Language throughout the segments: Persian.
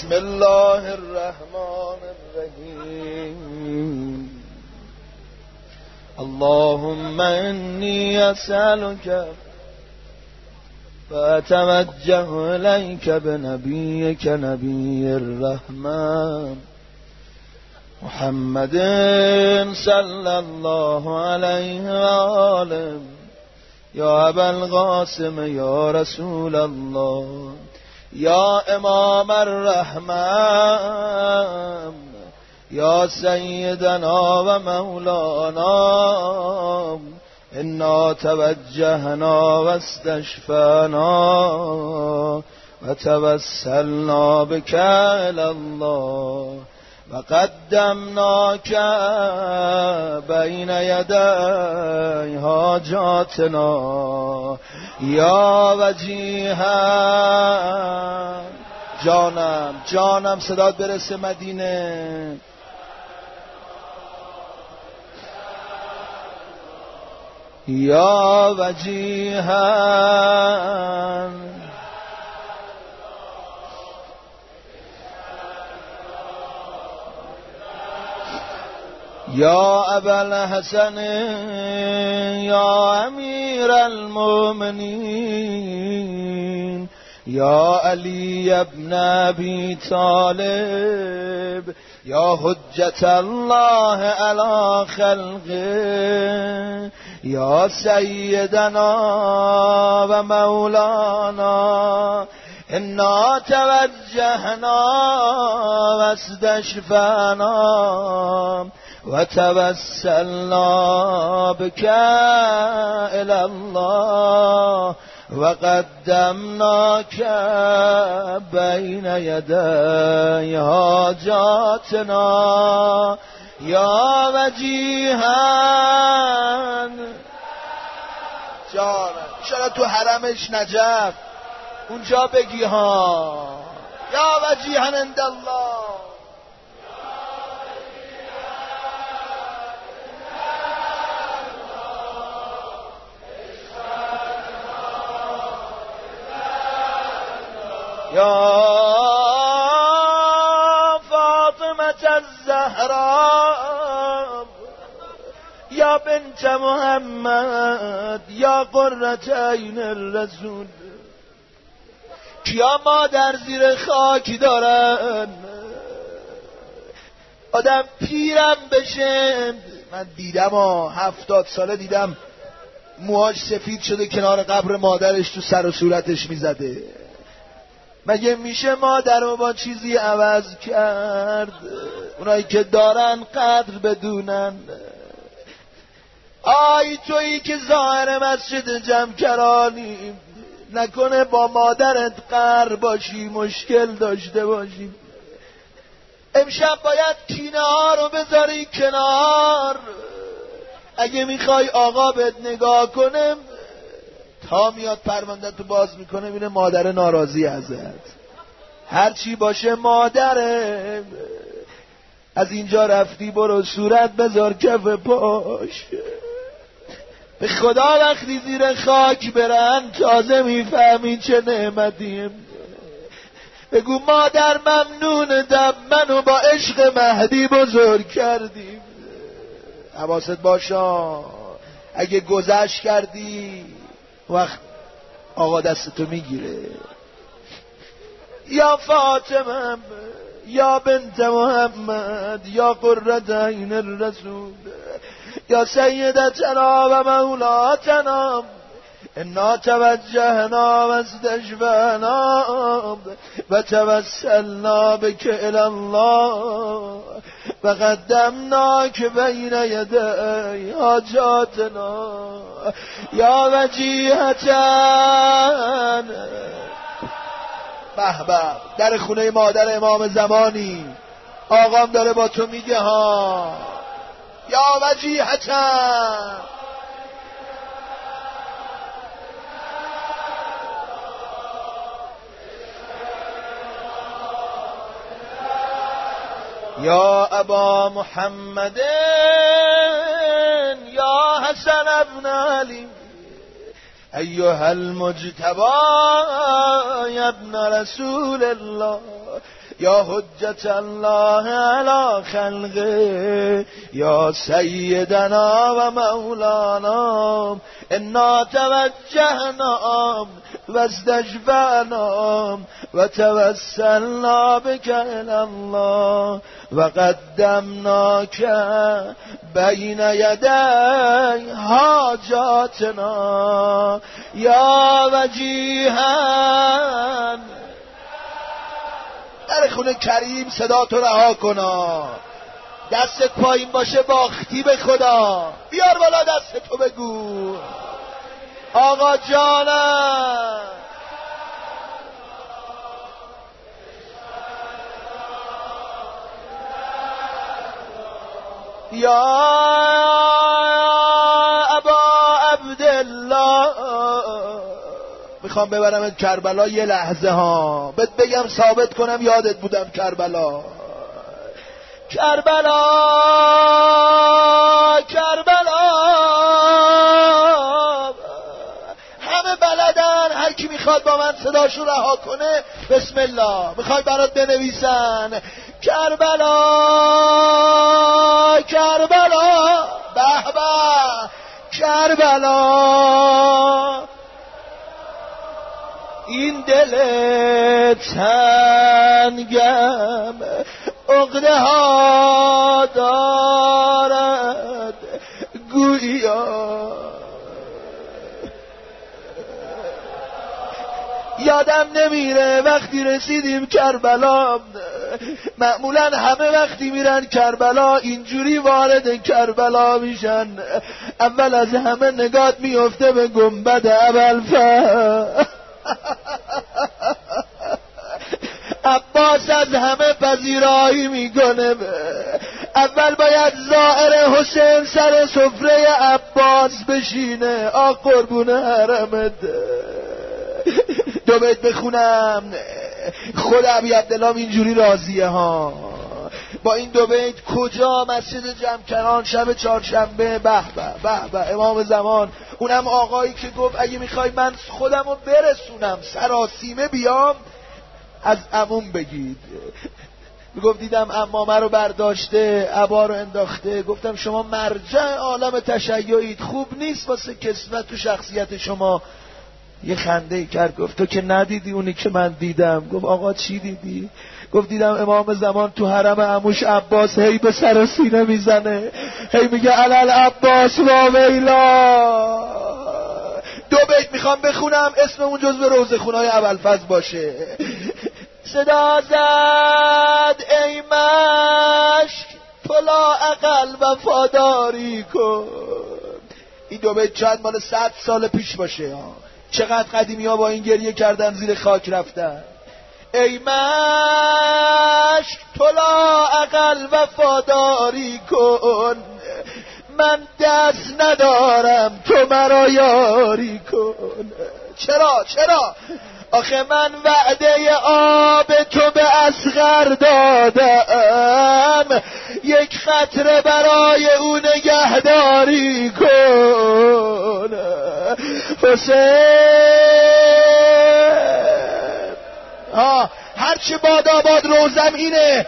بسم الله الرحمن الرحیم. اللهم انی اسألک فأتوجه إليك بنبيك نبي الرحمة محمد صلى الله عليه وآله يا أبا القاسم يا رسول الله يا إمام الرحمة يا سيدنا ومولانا إنا توجهنا واستشفانا وتوسلنا بك إلى الله وقدمناك بين يدي حاجاتنا يا وجيها. جانم صدات برسه مدینه. یا وجیها یا ابا الحسن یا امیر المؤمنین یا علی ابن ابی طالب یا حجت الله علی خلقه یا سیدنا و مولانا انا توجهنا واستشفانا وتوسلنا بك إلى الله وقدمناك بين يدي حاجاتنا یا وجیها. جانم انشاءالله تو حرمش نجف اونجا بگی ها یا وجیها عند الله. یا فاطمة الزهراء یا بنت محمد یا قرة عین الرسول. کیا مادر زیر خاک دارن آدم پیرم بشه؟ من دیدم 70 ساله دیدم موهاش سفید شده کنار قبر مادرش تو سر و صورتش میزده. مگه میشه مادر رو با چیزی عوض کرد؟ اونایی که دارن قدر بدونن. آی تویی که ظاهر مسجد جمکرانی نکنه با مادرت قهر باشی مشکل داشته باشی. امشب باید کینه ها رو بذاری کنار. اگه میخوای آقا بهت نگاه کنه تا میاد پرونده تو باز میکنه بینه مادر ناراضی ازت. هرچی باشه مادره. از اینجا رفتی برو صورت بذار کف پاش. به خدا وقتی زیر خاک برن تازه میفهمی چه نعمتیه. بگو مادر ممنونتم منو با عشق مهدی بزرگ کردی. حواست باشا اگه گذشت کردی وقت آقا دستتو میگیره. یا فاطمه یا بنت محمد یا قرة عین الرسول یا سیدتنا و مولاتنا انا توجهنا واستشفانا و توسلنا بك الى الله و قدمناک بین یدی حاجاتنا یا وجیهتن. به به در خونه مادر امام زمانی آقام داره با تو میگه ها یا وجیهتن. یا ابا محمد یا حسن ابن علی ایها المجتبی ابن رسول الله یا حجت الله علی خلقه یا سیدنا و مولانا انا توجهنا و استشفعنا و توسلنا بک الی الله و قدمناک بین یدی حاجاتنا یا وجیها. در خونه کریم صدا تو رها کنا، دستت پایین باشه باختی به خدا. بیار بالا دست تو بگو آقا جانم یا ابا عبدالله. میخوام ببرمت کربلا یه لحظه ها، بهت بگم ثابت کنم یادت بودم کربلا. کربلا همه بلدن، هر کی میخواد با من صداشو رها کنه بسم الله. میخوای برات بنویسن کربلا به به کربلا. این دل تنگم عقده ها دارد گویا. یادم نمیره وقتی رسیدیم کربلا، معمولا همه وقتی میرن کربلا اینجوری وارد کربلا میشن. اول از همه نگات میفته به گنبد ابوالفضل. عباس از همه پذیرایی میکنه. اول باید زائر حسین سر سفره عباس بشینه. قربون حرمت. دو بیت بخونم، خود ابی عبدالله اینجوری راضیه ها با این دو بیت. کجا؟ مسجد جمکران شب چهارشنبه. به به به امام زمان، اونم آقایی که گفت اگه میخوای من خودم رو برسونم سراسیمه بیام از عموم بگید. میگفت دیدم عمامه رو برداشته عبا رو انداخته، گفتم شما مرجع عالم تشیعید، خوب نیست واسه کسوت تو شخصیت شما. یه خنده ای کرد گفت تو که ندیدی اونی که من دیدم. گفت آقا چی دیدی؟ گفت دیدم امام زمان تو حرم عموش عباس هی به سر و سینه میزنه، هی میگه علل عباس و ویلا. دو بیت میخوام بخونم، اسم اون جزو روضه‌خونای ابوالفضل باشه. صدا زد ای مشک طلا اقل وفاداری کن. این دو بیت چند مال 100 سال پیش باشه. چقدر قدیمی ها با این گریه کردن زیر خاک رفتن. ای مشک طلا اقل وفاداری کن، من دست ندارم تو مرا یاری کن. چرا؟ آخه من وعده آب تو به اصغر دادم، یک خطره برای او نگهداری کن. حسین هرچی باد روزم اینه.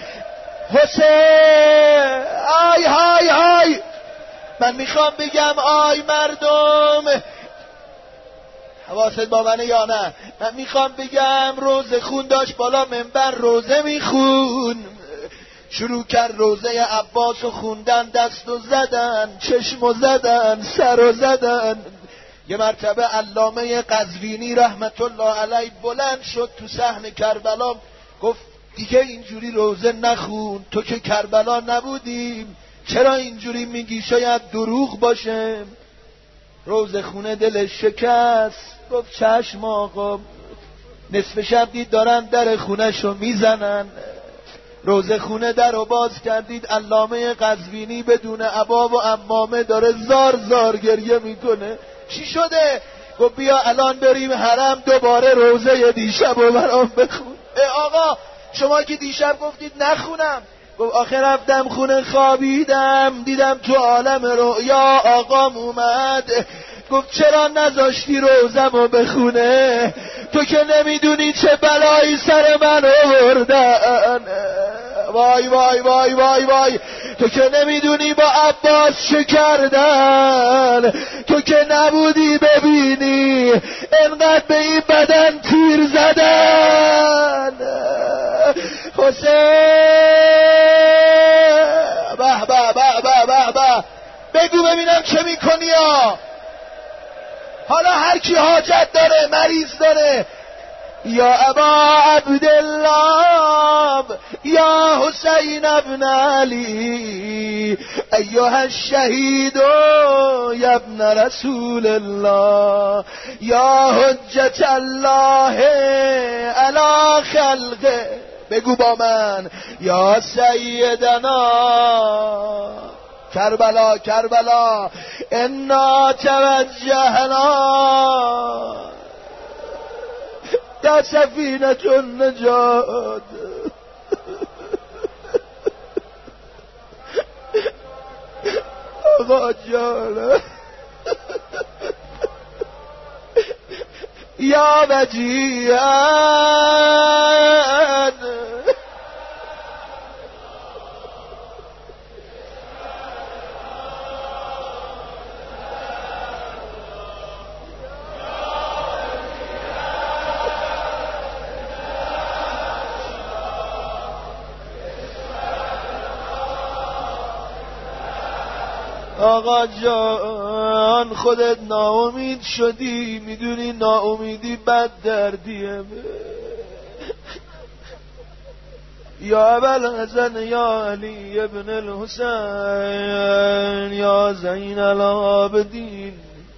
حسین های من میخوام بگم آی مردم، حواست با منه یا نه؟ من میخوام بگم روزه خون داشت بالا منبر روزه میخون، شروع کرد روزه عباس و خوندن، دست و زدن، چشم و زدن، سر و زدن. یه مرتبه علامه قزوینی رحمت الله علیه بلند شد تو صحن کربلا، گفت دیگه اینجوری روزه نخون، تو که کربلا نبودیم، چرا اینجوری میگی؟ شاید دروغ باشه. روزه خونه دلش شکست، گفت چشم آقا. نصف شب دید دارن در خونه‌شو میزنن، روزه خونه در رو باز کردید، علامه قزوینی بدون عبا و عمامه داره زار زار گریه میکنه. چی شده؟ گفت بیا الان بریم حرم دوباره روزه دیشب رو برام بخون. آقا شما که دیشب گفتید نخونم. گفت آخه رفتم خونه خوابیدم، دیدم تو عالم رؤیا آقام اومد، گفت چرا نذاشتی روزمو بخونه؟ تو که نمیدونی چه بلایی سر من آوردن. وای وای وای وای وای، تو که نمیدونی با عباس چه کردن، تو که نبودی ببینی انقدر به این بدن تیر زدن. حسین به به به به به به، بگو ببینم چه میکنی ها. حالا هر کی حاجت داره، مریض داره، یا ابا عبدالله یا حسین ابن علی ایها الشهید یا ابن رسول الله یا حجت الله علی خلقه. بگو با من یا سیدنا کربلا کربلا انا توجهنا در سفینة النجات. آقا جان یا وجیهان آقا جان خودت ناامید شدی، میدونی ناامیدی بد دردیه. یا ابوالحسن یا علی ابن الحسین یا زین العابدین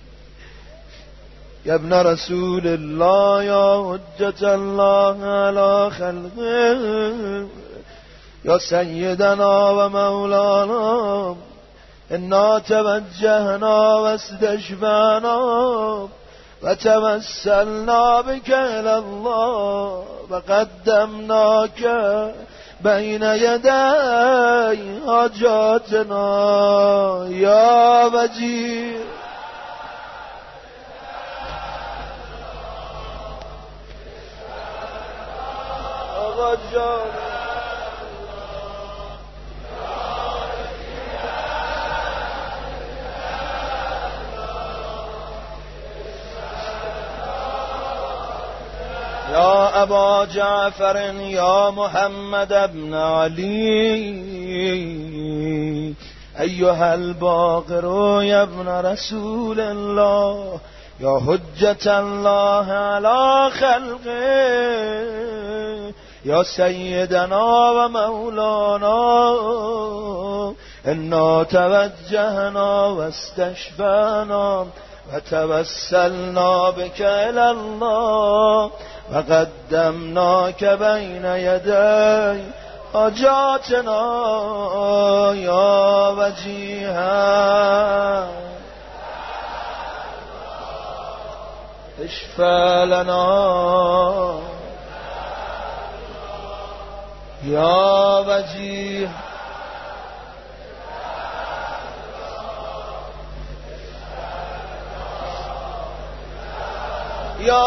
یا ابن رسول الله یا حجت الله علی خلقه یا سیدنا و مولانا انا توجهنا واستشفعنا و توسلنا بك الى الله و قدمناك بین یدی حاجاتنا یا وجیه. آقا جان یا ابا جعفر یا محمد ابن علی ایها الباقر یا ابن رسول الله یا حجت الله علی خلقه یا سیدنا و مولانا انا توجهنا و استشفعنا و توسلنا بك الى الله و قدمناک بین یدی حاجاتنا یا وجیها اشفع لنا یا وجیه. یا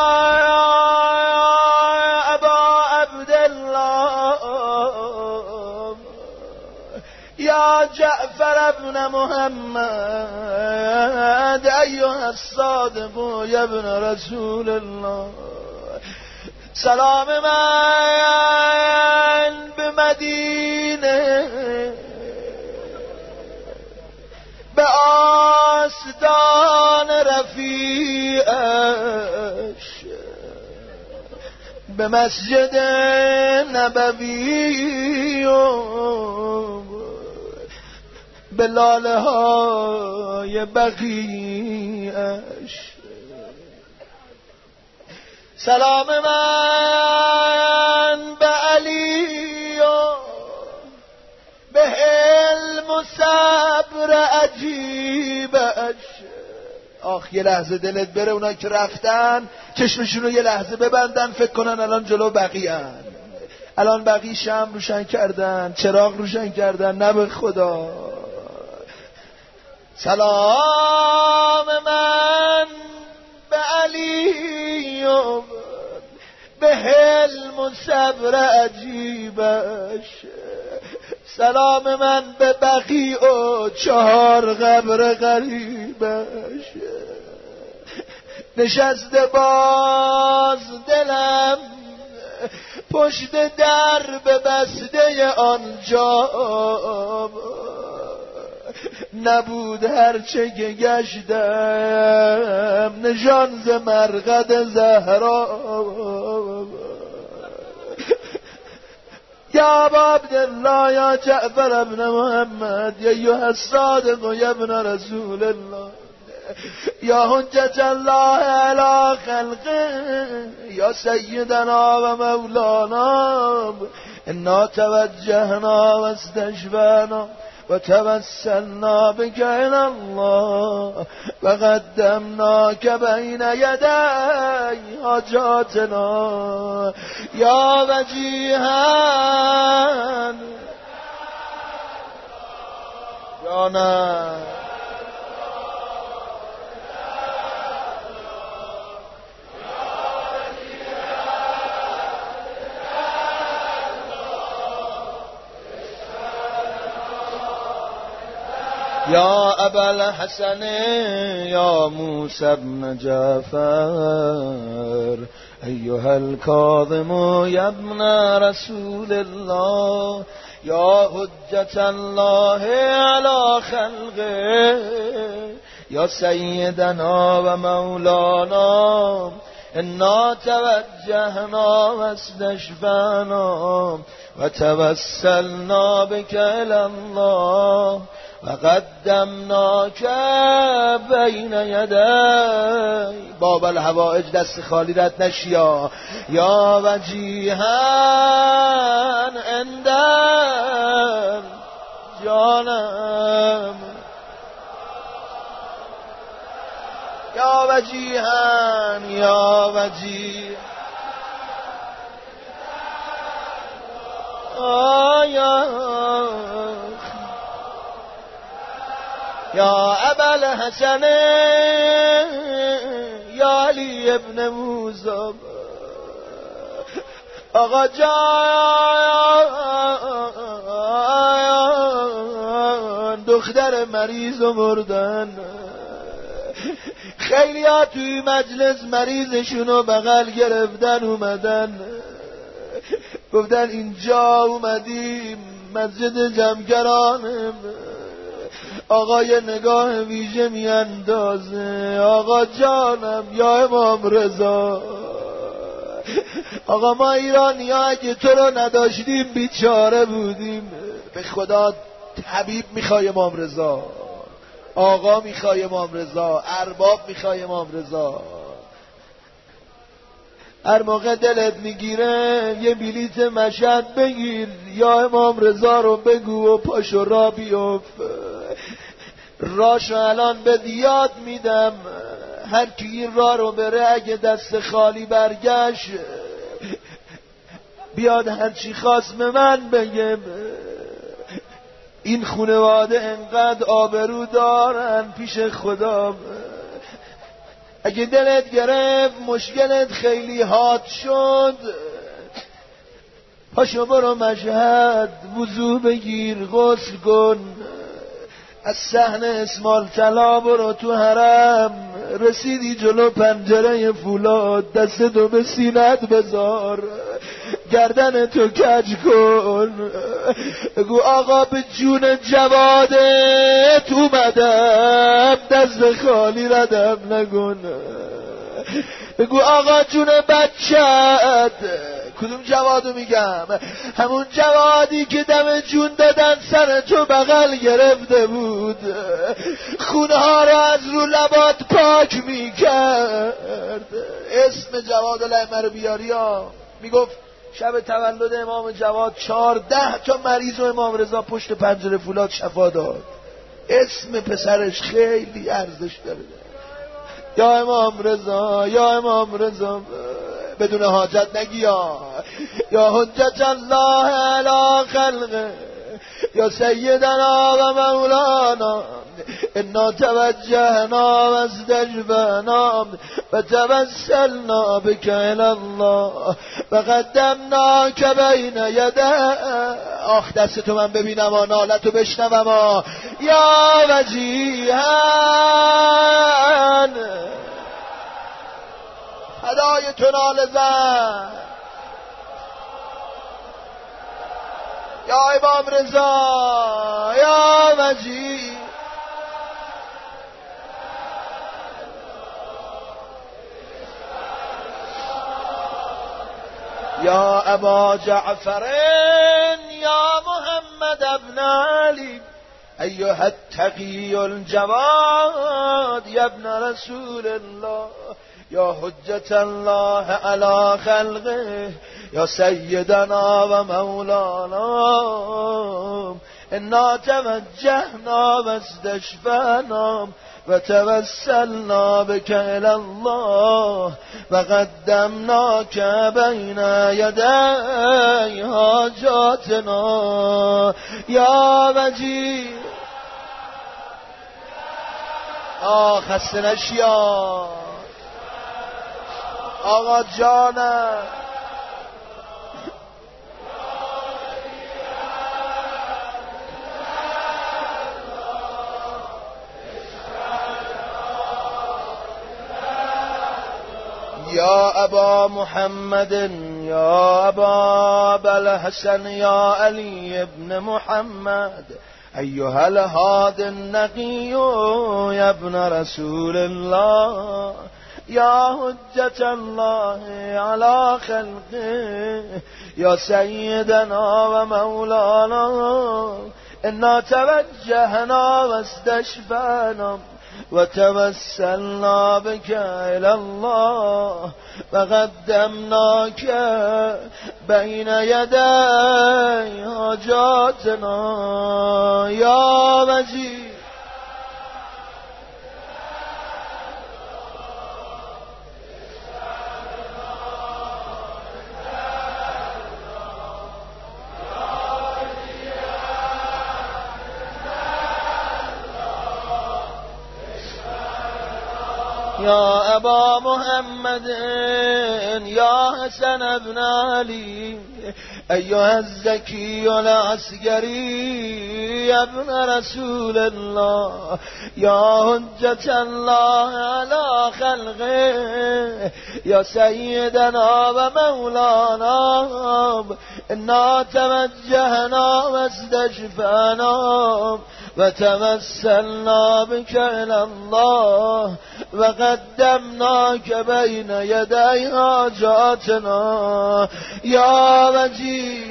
ابا عبدالله یا جعفر ابن محمد ایها الصادق یا ابن رسول الله، سلام من به مدینه به آستان رفیعش به مسجد نبوی و به لاله های بقیعش، سلام من به علی و به علم و صبر عجیبش. آخ یه لحظه دلت بره اونا که رفتن چشمشون رو یه لحظه ببندن، فکر کنن الان جلو بقیه‌ان، الان بقیه شمع روشن کردن، چراغ روشن کردن، نه به خدا. سلام من به علی و به حلم و صبر عجیبش، سلام من به بقیع و 4 قبر غریبش. نشسته باز دلم پشت در به بسته آنجا، نبود هرچه که گشتم نشان ز مرقد زهرا. یا ابا عبدالله یا جعفر ابن محمد یا ایها الصادق و یا ابن رسول الله یا حجت الله علی خلقه یا سیدنا و مولانا، انا توجهنا و استشفانا و توسلنا بك الى الله و قدمناک بین یدی حاجاتنا یا وجیها جانا. یا ابا الحسن یا موسی بن جعفر ایها الکاظم یا ابن رسول الله یا حجت الله علی خلقه یا سیدنا و مولانا، انا توجهنا و استشفانا و توسلنا بك الى الله و قدمناک بین یدی. باب الحوائج دست خالی رد نشیا. یا وجیها اندر جانم یا وجیها یا وجیها یا ابا الحسن یا علی ابن موسی آقا جان دختر مریض و مردن. خیلی ها توی مجلس مریضشونو بغل گرفتن اومدن گفتن اینجا اومدیم مسجد جمکرانم، آقا یه نگاه ویژه میاندازه. آقا جانم یا امام رضا، آقا ما ایرانی ها اگه تو رو نداشتیم بیچاره بودیم. به خدا طبیب میخوای امام رضا، آقا میخوای امام رضا، ارباب میخوای امام رضا. هر موقع دلت میگیره یه بلیت مشهد بگیر یا امام رضا رو بگو و پاشو را بیفت. راشو الان به یاد میدم، هر کی این راه رو بره اگه دست خالی برگشت بیاد هرچی خواست به من بگه. این خانواده انقدر آبرو دارن پیش خدا. اگه دلت گرفت مشکلت خیلی حاد شد پاشو برو مشهد وضو بگیر غسل کن، از صحن اسمال طلا برو تو حرم، رسیدی جلو پنجره فولاد دستتو به سینت بذار، گردن تو کج کن، بگو آقا به جون جوادت اومدم دست خالی ردم نکن. بگو آقا جون بچت. کدوم جوادو میگم؟ همون جوادی که دم جون دادن سر تو بغل گرفته بود، خونه ها رو از رو لبات پاک میکرد. اسم جواد الائمه رو بیاری ها. میگفت شب تولد امام جواد 14 تا مریض و امام رضا پشت پنجره فولاد شفا داد. اسم پسرش خیلی ارزش داره. یا امام رضا یا امام رضا بدون حاجت نگی. یا حجت الله علی خلقه یا سیدنا و مولانا انا توجهنا واستجبنا و توسلنا بك الى الله و قدمناک بین یده. آخ دستتو من ببینم و نالتو بشنوم و یا وجیهن فدای تو ناله زن یا امام رضا یا وجیه یا ابا جعفر یا محمد ابن علی ایها التقی الجواد یا ابن رسول الله یا حجت الله علی خلقه یا سیدنا و مولانا انا توجهنا واستشفعنا و توسلنا بك الى الله و قدمناک بین یدی حاجاتنا یا وجیه. خسته نشی آقا جانم. یا ابا محمد یا ابا الحسن یا علی ابن محمد ایها الهاد النقی یا ابن رسول الله یا حجت الله علی خلقه یا سیدنا و مولانا انا توجهنا واستشفعنا و توسلنا بك الى الله و قدمناک بین یدی حاجاتنا یا وجیه. یا ابا محمد یا حسن ابن علی ایها الزکی العسکری ابن رسول الله یا حجت الله علی خلقه یا سیدنا و مولانا انا توجهنا واستشفعنا و توسلنا بك الى الله و قدمناک بین یدی حاجاتنا یا وجیه.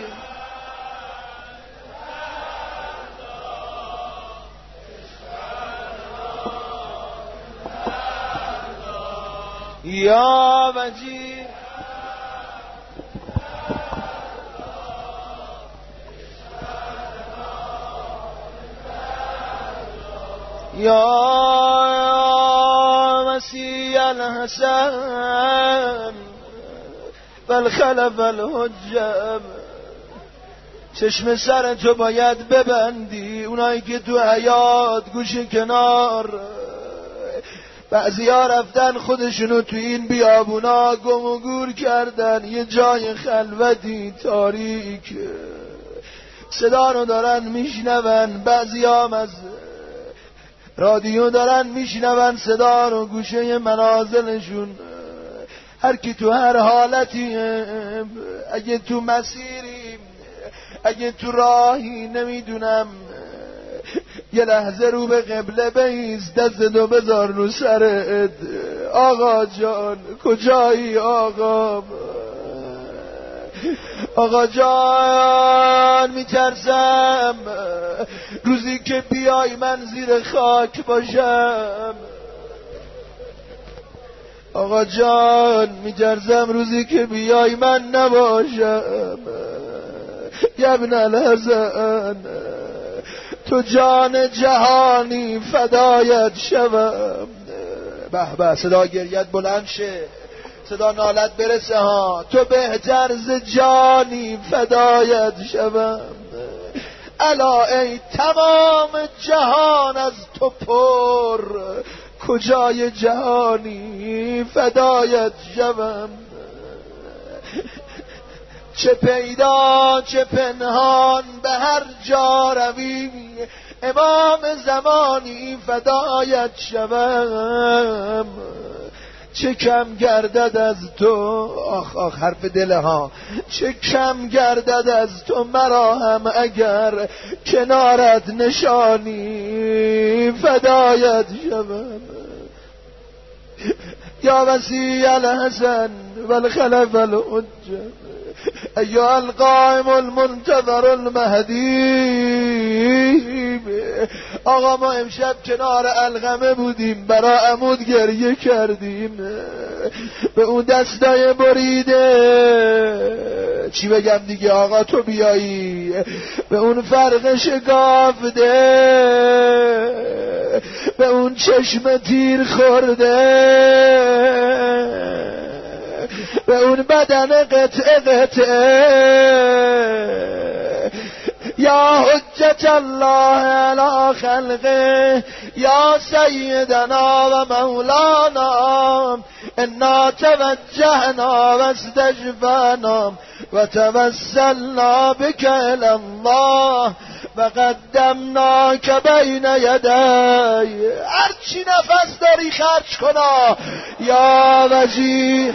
یا وجیه. یا مسیح الحسن والخلف الحجب چشم سر تو باید ببندی. اونایی که تو حیات گوش کنار بعضی ها رفتن خودشونو تو این بیابونا گم و گور کردن، یه جای خلوتی تاریک صدا رو دارن میشنون، بعضی هم از رادیو دارن میشنون صدا رو گوشه منازلشون. هر کی تو هر حالتی، اگه تو مسیری اگه تو راهی نمیدونم، یه لحظه رو به قبله بیست، دستتو بذار رو سرت. آقا جان کجایی آقا؟ آقا جان میترسم روزی که بیای من زیر خاک باشم. آقا جان میترسم روزی که بیای من نباشم. یا ابن الحسن تو جان جهانی فدایت شوم. به به صدا گریت بلند شه، صدا نالت برسه ها. تو بهتر ز جانی فدایت شوم. الا ای تمام جهان از تو پر، کجای جهانی فدایت شوم. چه پیدا چه پنهان به هر جا روی، امام زمانی فدایت شوم. چه کم گردد از تو، آخ آخ حرف دله ها، چه کم گردد از تو مرا هم اگر کنارت نشانی فدایت شوم. یا وسیع الحسن والخلف الحجه ایها القائم المنتظر المهدی. آقا ما امشب کنار القمه بودیم، برا عمود گریه کردیم، به اون دستای بریده چی بگم دیگه آقا تو بیایی، به اون فرق شکافته، به اون چشم تیر خورده، به اون بدن قطعه قطعه. یا حجت الله علی خلقه یا سیدنا و مولانا، انا توجهنا و استشفعنا و توسلنا بک الی الله و قدمناک بین یدی. هرچی نفس داری خرج کنا یا وجیه.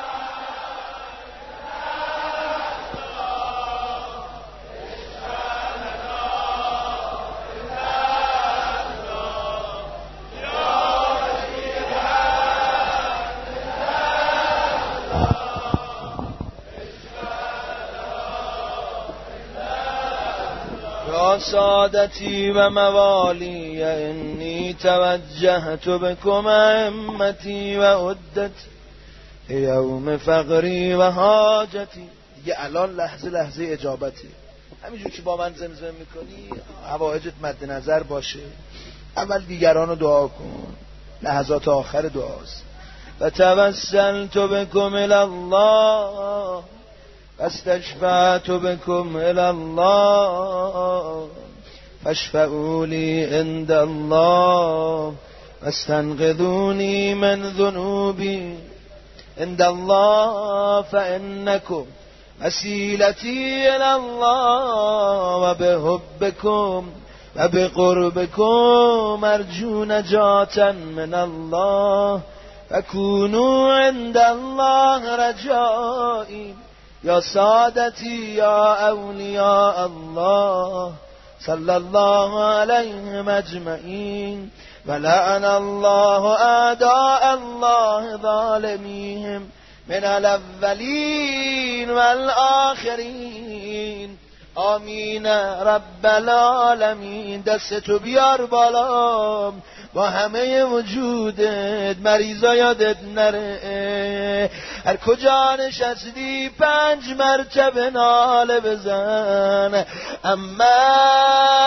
سادتی و موالی انی توجهت بکم امتی و عدت یوم فقری و حاجتی. دیگه الان لحظه لحظه اجابتی. همینجور که با من زمزمه میکنی حوائجت مد نظر باشه، اول دیگران رو دعا کن، لحظات آخر دعاست. و توسلت بکم الی الله استشفعت بكم إلى الله فاشفعوا لي عند الله واستنقذوني من ذنوبي عند الله فإنكم وسيلتي إلى الله وبحبكم وبقربكم أرجو نجاة من الله فكونوا عند الله رجائي. یا سادتی یا اولیاء الله صلی الله علیهم اجمعین ولعن الله اعداء الله ظالمیهم من الاولین والآخرین. آمین رب العالمین. دستتو بیار بالا با همه وجودت، مریضا یادت نره، هر کجا نشستی 5 مرتبه ناله بزن. اما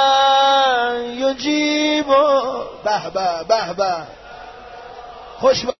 یجیبو به به به به خوش